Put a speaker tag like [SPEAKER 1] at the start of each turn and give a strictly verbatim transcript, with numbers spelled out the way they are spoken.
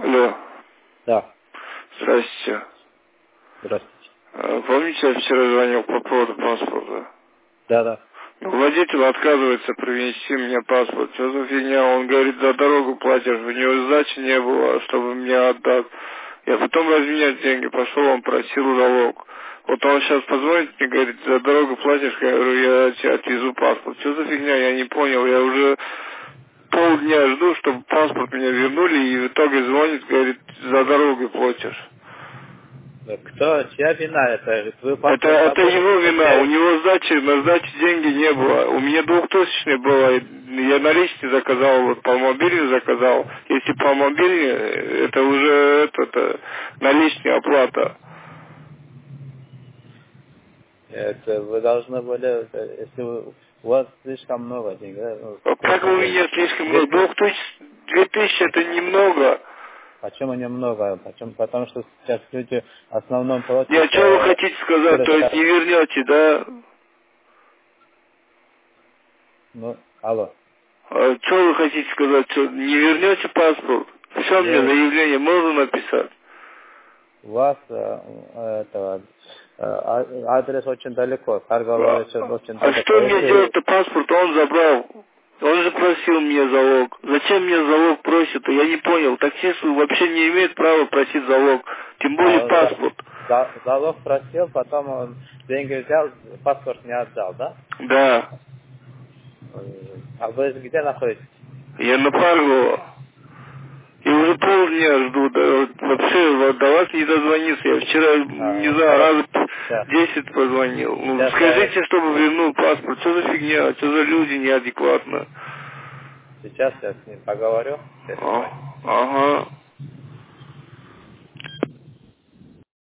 [SPEAKER 1] Алло.
[SPEAKER 2] Да.
[SPEAKER 1] Здравствуйте.
[SPEAKER 2] Здравствуйте.
[SPEAKER 1] А, помните, я вчера звонил по поводу паспорта?
[SPEAKER 2] Да, да.
[SPEAKER 1] Ну, водитель отказывается принести мне паспорт. Что за фигня? Он говорит, за дорогу платишь. У него сдачи не было, чтобы мне отдать. Я потом разменять деньги пошел, он просил залог. Вот он сейчас позвонит мне, говорит, за дорогу платишь, я говорю, я тебе отвезу паспорт. Что за фигня? Я не понял. Я уже полдня жду, чтобы паспорт мне вернули, и в итоге звонит, говорит, за дорогу платишь.
[SPEAKER 2] Кто? Чья вина это? Вы
[SPEAKER 1] Это, это его вина, у него сдачи, на сдаче деньги не было. У меня двухтысячный было, я наличные заказал, вот по мобиле заказал. Если по мобиле, это уже это, это наличная оплата.
[SPEAKER 2] Это вы должны были, если вы, у вас слишком много денег, да?
[SPEAKER 1] А как у меня слишком много? Двух тысяч, две тысячи это немного.
[SPEAKER 2] Почему немного? Почему? Потому что сейчас люди в основном против...
[SPEAKER 1] Нет, что вы хотите сказать, то есть не вернете, да?
[SPEAKER 2] Ну, алло.
[SPEAKER 1] А что вы хотите сказать, что не вернете паспорт? Все мне заявление можно написать?
[SPEAKER 2] У вас э, это, э, адрес очень далеко, Каргала очень
[SPEAKER 1] а,
[SPEAKER 2] далеко.
[SPEAKER 1] А что мне делать-то? Паспорт он забрал. Он же просил мне залог. Зачем мне залог просит? Я не понял. Таксист вообще не имеет права просить залог. Тем более а, паспорт.
[SPEAKER 2] За, за, залог просил, потом он деньги взял, паспорт не отдал, да?
[SPEAKER 1] Да.
[SPEAKER 2] А вы где находитесь?
[SPEAKER 1] Я на Паргово. И уже полдня жду, да, вот вообще вот, до вас не дозвониться. Я вчера, а, не знаю, раз десять позвонил. Ну, сейчас скажите, я... чтобы вернул паспорт. Что за фигня? Что за люди неадекватно?
[SPEAKER 2] Сейчас я с ним поговорю.
[SPEAKER 1] А, ага.